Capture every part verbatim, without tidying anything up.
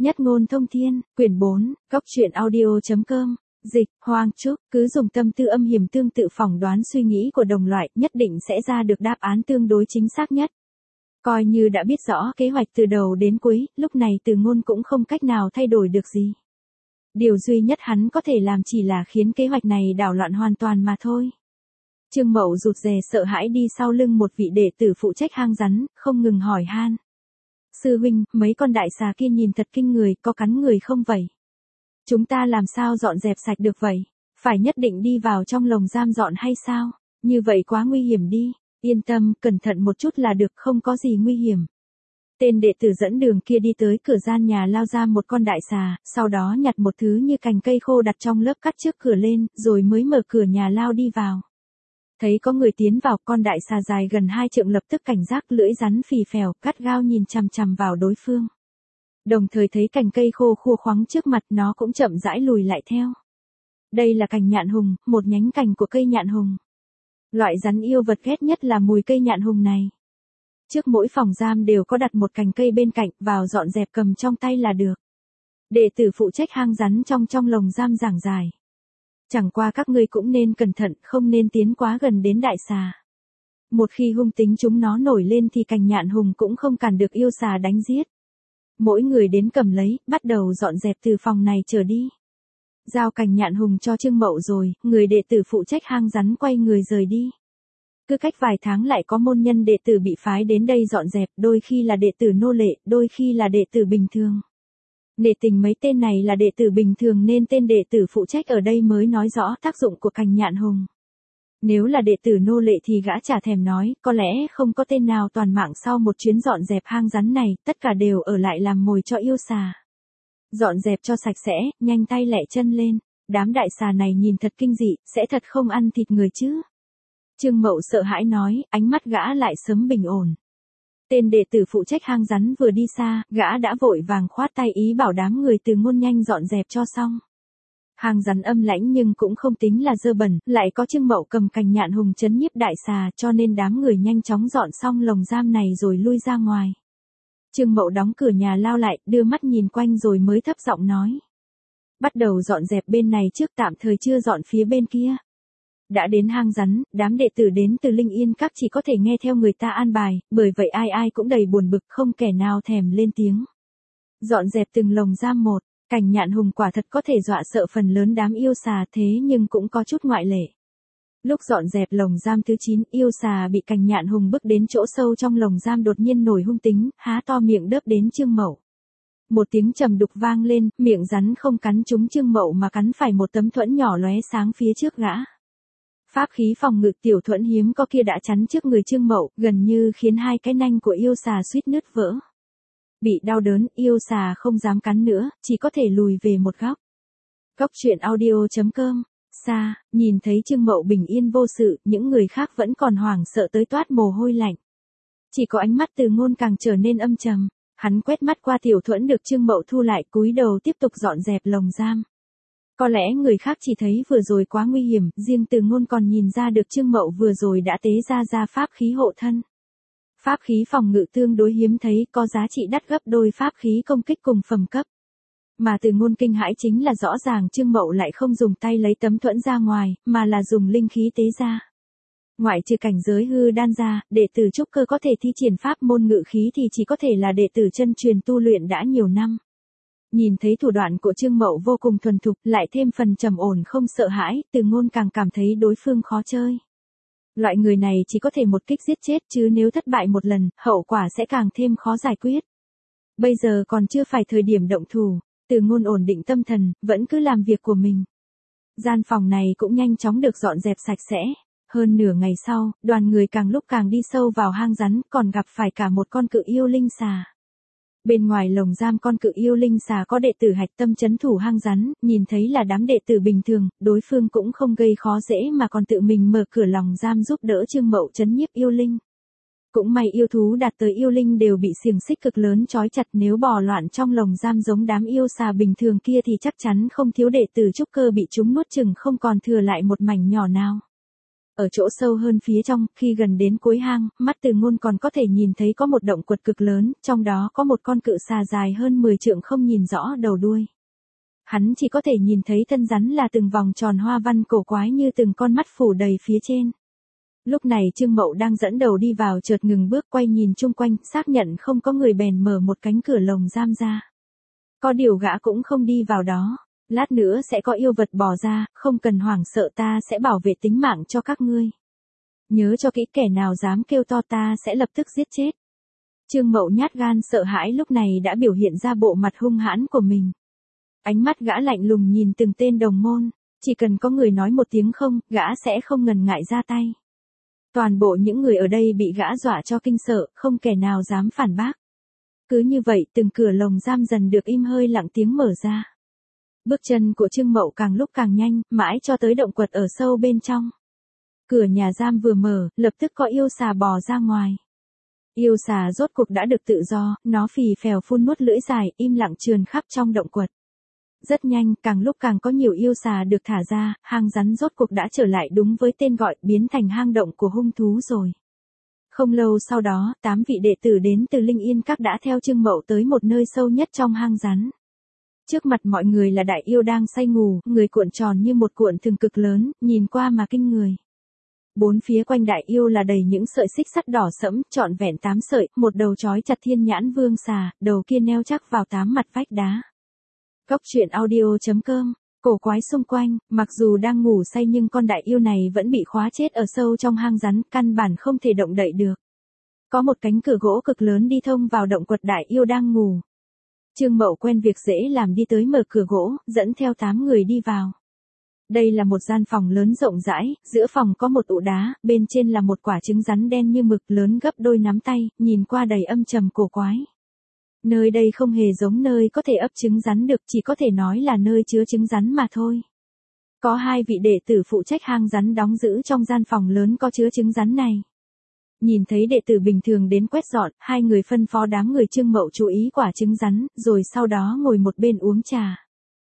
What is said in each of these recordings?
Nhất ngôn thông thiên, quyển bốn, góc truyện audio.com, dịch, Hoàng Trúc, cứ dùng tâm tư âm hiểm tương tự phỏng đoán suy nghĩ của đồng loại, nhất định sẽ ra được đáp án tương đối chính xác nhất. Coi như đã biết rõ kế hoạch từ đầu đến cuối, lúc này Từ Ngôn cũng không cách nào thay đổi được gì. Điều duy nhất hắn có thể làm chỉ là khiến kế hoạch này đảo loạn hoàn toàn mà thôi. Trương Mậu rụt rè sợ hãi đi sau lưng một vị đệ tử phụ trách hang rắn, không ngừng hỏi han. Sư huynh, mấy con đại xà kia nhìn thật kinh người, có cắn người không vậy? Chúng ta làm sao dọn dẹp sạch được vậy? Phải nhất định đi vào trong lồng giam dọn hay sao? Như vậy quá nguy hiểm đi. Yên tâm, cẩn thận một chút là được, không có gì nguy hiểm. Tên đệ tử dẫn đường kia đi tới cửa gian nhà lao ra một con đại xà, sau đó nhặt một thứ như cành cây khô đặt trong lớp cắt trước cửa lên, rồi mới mở cửa nhà lao đi vào. Thấy có người tiến vào, con đại xà dài gần hai trượng lập tức cảnh giác, lưỡi rắn phì phèo, gắt gao nhìn chằm chằm vào đối phương. Đồng thời thấy cành cây khô khô khoắng trước mặt, nó cũng chậm rãi lùi lại theo. Đây là cành nhạn hùng, một nhánh cành của cây nhạn hùng. Loại rắn yêu vật ghét nhất là mùi cây nhạn hùng này. Trước mỗi phòng giam đều có đặt một cành cây bên cạnh, vào dọn dẹp cầm trong tay là được. Đệ tử phụ trách hang rắn trong trong lồng giam giảng giải. Chẳng qua các ngươi cũng nên cẩn thận, không nên tiến quá gần đến đại xà. Một khi hung tính chúng nó nổi lên thì cành nhạn hùng cũng không cản được yêu xà đánh giết. Mỗi người đến cầm lấy, bắt đầu dọn dẹp từ phòng này trở đi. Giao cành nhạn hùng cho Trương Mậu rồi, người đệ tử phụ trách hang rắn quay người rời đi. Cứ cách vài tháng lại có môn nhân đệ tử bị phái đến đây dọn dẹp, đôi khi là đệ tử nô lệ, đôi khi là đệ tử bình thường. Nể tình mấy tên này là đệ tử bình thường nên tên đệ tử phụ trách ở đây mới nói rõ tác dụng của cành nhạn hùng. Nếu là đệ tử nô lệ thì gã chả thèm nói, có lẽ không có tên nào toàn mạng sau một chuyến dọn dẹp hang rắn này, tất cả đều ở lại làm mồi cho yêu xà. Dọn dẹp cho sạch sẽ, nhanh tay lẹ chân lên, đám đại xà này nhìn thật kinh dị, sẽ thật không ăn thịt người chứ. Trương Mậu sợ hãi nói, ánh mắt gã lại sớm bình ổn. Tên đệ tử phụ trách hang rắn vừa đi xa, gã đã vội vàng khoát tay ý bảo đám người Từ Ngôn nhanh dọn dẹp cho xong. Hang rắn âm lãnh nhưng cũng không tính là dơ bẩn, lại có Trương Mậu cầm cành nhạn hùng trấn nhiếp đại xà, cho nên đám người nhanh chóng dọn xong lồng giam này rồi lui ra ngoài. Trương Mậu đóng cửa nhà lao lại, đưa mắt nhìn quanh rồi mới thấp giọng nói. Bắt đầu dọn dẹp bên này trước, tạm thời chưa dọn phía bên kia. Đã đến hang rắn, đám đệ tử đến từ Linh Yên Các chỉ có thể nghe theo người ta an bài, bởi vậy ai ai cũng đầy buồn bực, không kẻ nào thèm lên tiếng. Dọn dẹp từng lồng giam một, cành nhạn hùng quả thật có thể dọa sợ phần lớn đám yêu xà, thế nhưng cũng có chút ngoại lệ. Lúc dọn dẹp lồng giam thứ chín, yêu xà bị cành nhạn hùng bước đến chỗ sâu trong lồng giam đột nhiên nổi hung tính, há to miệng đớp đến Trương Mậu. Một tiếng trầm đục vang lên, miệng rắn không cắn trúng Trương Mậu mà cắn phải một tấm thuẫn nhỏ lóe sáng phía trước gã. Pháp khí phòng ngự tiểu thuẫn hiếm có kia đã chắn trước người Trương Mậu, gần như khiến hai cái nanh của yêu xà suýt nứt vỡ. Bị đau đớn, yêu xà không dám cắn nữa, chỉ có thể lùi về một góc. Góc truyện audio.com, xa, nhìn thấy Trương Mậu bình yên vô sự, những người khác vẫn còn hoảng sợ tới toát mồ hôi lạnh. Chỉ có ánh mắt Từ Ngôn càng trở nên âm trầm, hắn quét mắt qua tiểu thuẫn được Trương Mậu thu lại, cúi đầu tiếp tục dọn dẹp lồng giam. Có lẽ người khác chỉ thấy vừa rồi quá nguy hiểm, riêng Từ Ngôn còn nhìn ra được Trương Mậu vừa rồi đã tế ra ra pháp khí hộ thân. Pháp khí phòng ngự tương đối hiếm thấy, có giá trị đắt gấp đôi pháp khí công kích cùng phẩm cấp. Mà Từ Ngôn kinh hãi chính là rõ ràng Trương Mậu lại không dùng tay lấy tấm thuẫn ra ngoài, mà là dùng linh khí tế ra. Ngoại trừ cảnh giới hư đan ra, đệ tử trúc cơ có thể thi triển pháp môn ngự khí thì chỉ có thể là đệ tử chân truyền tu luyện đã nhiều năm. Nhìn thấy thủ đoạn của Trương Mậu vô cùng thuần thục, lại thêm phần trầm ổn không sợ hãi, Từ Ngôn càng cảm thấy đối phương khó chơi. Loại người này chỉ có thể một kích giết chết, chứ nếu thất bại một lần, hậu quả sẽ càng thêm khó giải quyết. Bây giờ còn chưa phải thời điểm động thủ, Từ Ngôn ổn định tâm thần, vẫn cứ làm việc của mình. Gian phòng này cũng nhanh chóng được dọn dẹp sạch sẽ. Hơn nửa ngày sau, đoàn người càng lúc càng đi sâu vào hang rắn, còn gặp phải cả một con cự yêu linh xà. Bên ngoài lồng giam con cự yêu linh xà có đệ tử hạch tâm trấn thủ hang rắn, nhìn thấy là đám đệ tử bình thường, đối phương cũng không gây khó dễ mà còn tự mình mở cửa lồng giam giúp đỡ Trương Mậu trấn nhiếp yêu linh. Cũng may yêu thú đạt tới yêu linh đều bị xiềng xích cực lớn trói chặt, nếu bò loạn trong lồng giam giống đám yêu xà bình thường kia thì chắc chắn không thiếu đệ tử trúc cơ bị chúng nuốt chửng không còn thừa lại một mảnh nhỏ nào. Ở chỗ sâu hơn phía trong, khi gần đến cuối hang, mắt Từ Ngôn còn có thể nhìn thấy có một động quật cực lớn, trong đó có một con cự xà dài hơn mười trượng không nhìn rõ đầu đuôi. Hắn chỉ có thể nhìn thấy thân rắn là từng vòng tròn hoa văn cổ quái như từng con mắt phủ đầy phía trên. Lúc này Trương Mậu đang dẫn đầu đi vào chợt ngừng bước quay nhìn chung quanh, xác nhận không có người bèn mở một cánh cửa lồng giam ra. Có điều gã cũng không đi vào đó, lát nữa sẽ có yêu vật bò ra, không cần hoảng sợ, ta sẽ bảo vệ tính mạng cho các ngươi. Nhớ cho kỹ, kẻ nào dám kêu to ta sẽ lập tức giết chết. Trương Mậu nhát gan sợ hãi lúc này đã biểu hiện ra bộ mặt hung hãn của mình. Ánh mắt gã lạnh lùng nhìn từng tên đồng môn, chỉ cần có người nói một tiếng không, gã sẽ không ngần ngại ra tay. Toàn bộ những người ở đây bị gã dọa cho kinh sợ, không kẻ nào dám phản bác. Cứ như vậy, từng cửa lồng giam dần được im hơi lặng tiếng mở ra. Bước chân của Trương Mậu càng lúc càng nhanh, mãi cho tới động quật ở sâu bên trong. Cửa nhà giam vừa mở, lập tức có yêu xà bò ra ngoài. Yêu xà rốt cuộc đã được tự do, nó phì phèo phun nuốt lưỡi dài, im lặng trườn khắp trong động quật. Rất nhanh, càng lúc càng có nhiều yêu xà được thả ra, hang rắn rốt cuộc đã trở lại đúng với tên gọi, biến thành hang động của hung thú rồi. Không lâu sau đó, tám vị đệ tử đến từ Linh Yên Các đã theo Trương Mậu tới một nơi sâu nhất trong hang rắn. Trước mặt mọi người là đại yêu đang say ngủ, người cuộn tròn như một cuộn thừng cực lớn, nhìn qua mà kinh người. Bốn phía quanh đại yêu là đầy những sợi xích sắt đỏ sẫm, trọn vẹn tám sợi, một đầu trói chặt Thiên Nhãn Vương xà, đầu kia neo chắc vào tám mặt vách đá. Cốc truyện audio chấm com. Cổ quái xung quanh, mặc dù đang ngủ say nhưng con đại yêu này vẫn bị khóa chết ở sâu trong hang rắn, căn bản không thể động đậy được. Có một cánh cửa gỗ cực lớn đi thông vào động quật đại yêu đang ngủ. Trương Mậu quen việc dễ làm đi tới mở cửa gỗ, dẫn theo tám người đi vào. Đây là một gian phòng lớn rộng rãi, giữa phòng có một ụ đá, bên trên là một quả trứng rắn đen như mực lớn gấp đôi nắm tay, nhìn qua đầy âm trầm cổ quái. Nơi đây không hề giống nơi có thể ấp trứng rắn được, chỉ có thể nói là nơi chứa trứng rắn mà thôi. Có hai vị đệ tử phụ trách hang rắn đóng giữ trong gian phòng lớn có chứa trứng rắn này. Nhìn thấy đệ tử bình thường đến quét dọn, hai người phân phó đám người Trương Mậu chú ý quả trứng rắn, rồi sau đó ngồi một bên uống trà.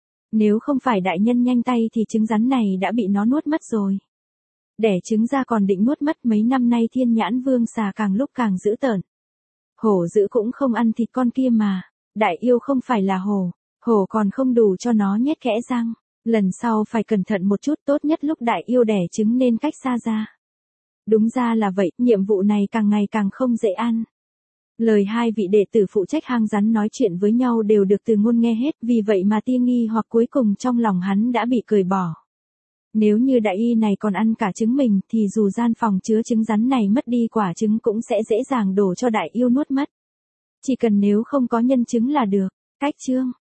Nếu không phải đại nhân nhanh tay thì trứng rắn này đã bị nó nuốt mất rồi. Đẻ trứng ra còn định nuốt mất, mấy năm nay Thiên Nhãn Vương xà càng lúc càng dữ tợn. Hổ dữ cũng không ăn thịt con kia mà. Đại yêu không phải là hổ. Hổ còn không đủ cho nó nhét kẽ răng. Lần sau phải cẩn thận một chút, tốt nhất lúc đại yêu đẻ trứng nên cách xa ra. Đúng ra là vậy, nhiệm vụ này càng ngày càng không dễ ăn. Lời hai vị đệ tử phụ trách hang rắn nói chuyện với nhau đều được Từ Ngôn nghe hết, vì vậy mà tia nghi hoặc cuối cùng trong lòng hắn đã bị cởi bỏ. Nếu như đại y này còn ăn cả trứng mình thì dù gian phòng chứa trứng rắn này mất đi quả trứng cũng sẽ dễ dàng đổ cho đại yêu nuốt mất. Chỉ cần nếu không có nhân chứng là được. Cách chương